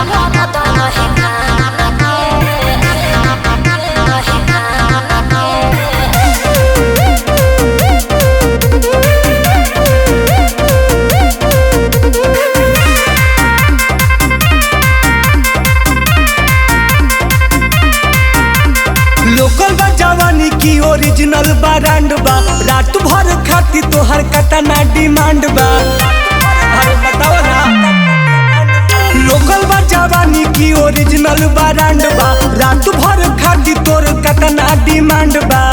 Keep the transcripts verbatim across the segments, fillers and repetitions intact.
Local बा जवानी की ओरिजिनल ब्रांड बा रात भर खाती तोहर कतना डिमांड बा अरे बताओ ना। लोकल बा जवानी की ओरिजिनल ब्रांड बा रात भर खाती तोर कतना डिमांड बा।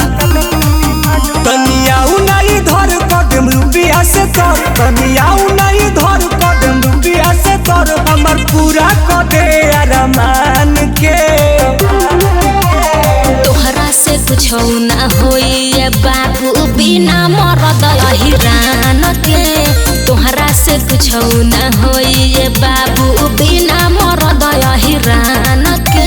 तनिया उनाई धर कदम रुपिया से तोर तनिया उनाई धर कदम रुपिया से तोर हमर पूरा क दे अरमान के। कुछ ना होई बाबू बिना मरद हिरान के। तोहरा से कुछ ना होई बाबू बिना मरद हिरान के।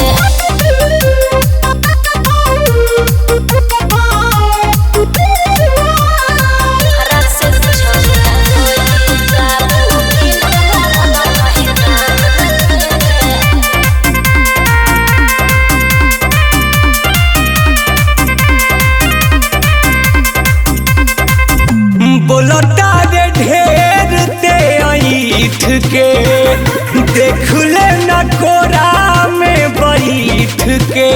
बोलता रे ढेर ते ऐठ के देख ले न कोरा में बैठ के।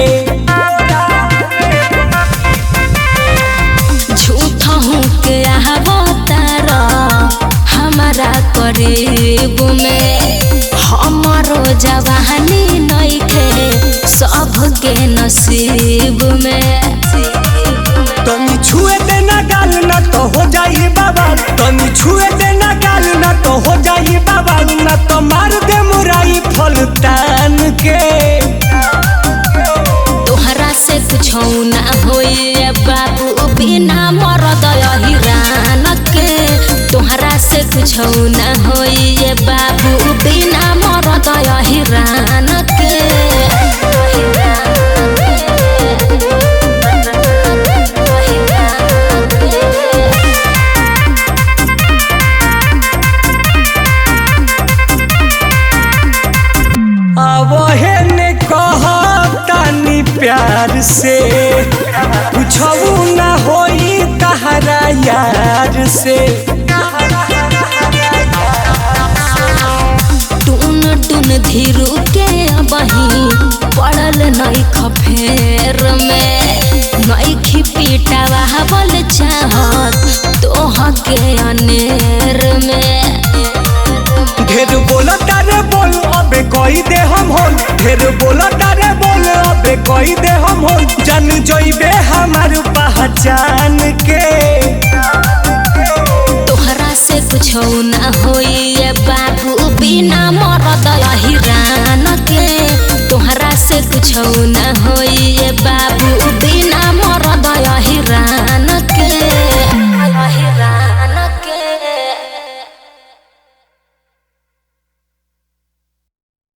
झूठा हूँ के आवतारा हमारा करीब में। हमारो जवानी नइखे सबके नसीब में। तनी छुए देना गाल ना तो हो जाई बाबा तनी छुए देना गाल ना तो हो जाई बाबा ना तो मार दे मुराई फलतान के। तोहरा से कुछ ना होई बाबू बिना मरद हिरान के। तोहरा से कुछ ना होई बाबू बिना मरद हिरान के। प्यार से पूछू ना होई तहरा यार से। टून टून धीरू के बही पड़ल नई खफेर में। नई खिपीटावा बोल चाहत तोह के अनेर में। ढेर बोला तारे बोल अबे कोई दे हम हो ढेर बोला तारे बोल अबे कोई दे हम हो जन जोइबे हमार पहचान के। तोहरा से कुछ ना होई बा